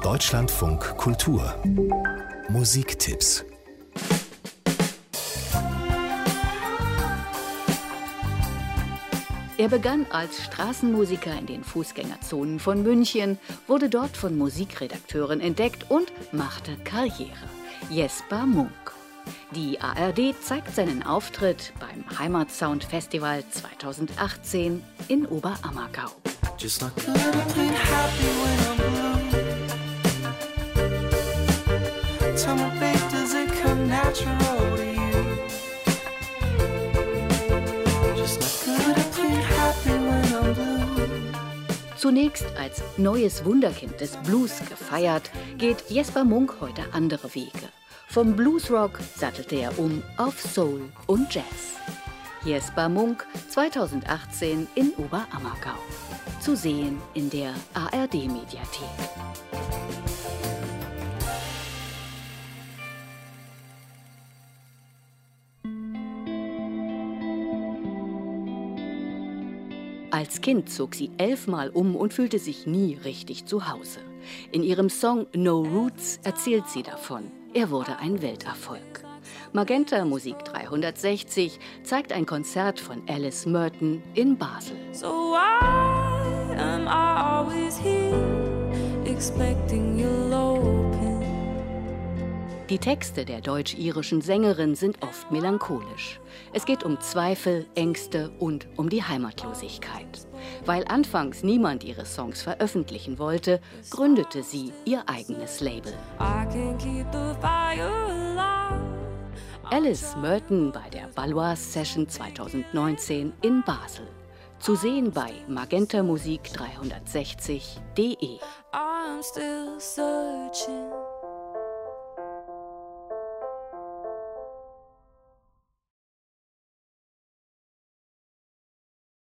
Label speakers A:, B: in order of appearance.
A: Deutschlandfunk Kultur Musiktipps.
B: Er begann als Straßenmusiker in den Fußgängerzonen von München, wurde dort von Musikredakteuren entdeckt und machte Karriere. Jesper Munk. Die ARD zeigt seinen Auftritt beim Heimatsound Festival 2018 in Oberammergau. Zunächst als neues Wunderkind des Blues gefeiert, geht Jesper Munk heute andere Wege. Vom Bluesrock sattelte er um auf Soul und Jazz. Jesper Munk 2018 in Oberammergau. Zu sehen in der ARD-Mediathek. Als Kind zog sie 11-mal um und fühlte sich nie richtig zu Hause. In ihrem Song No Roots erzählt sie davon. Er wurde ein Welterfolg. Magenta Musik 360 zeigt ein Konzert von Alice Merton in Basel. So why am I always here, expecting you'll open? Die Texte der deutsch-irischen Sängerin sind oft melancholisch. Es geht um Zweifel, Ängste und um die Heimatlosigkeit. Weil anfangs niemand ihre Songs veröffentlichen wollte, gründete sie ihr eigenes Label. Alice Merton bei der Baloise Session 2019 in Basel. Zu sehen bei magentamusik360.de. I'm still searching.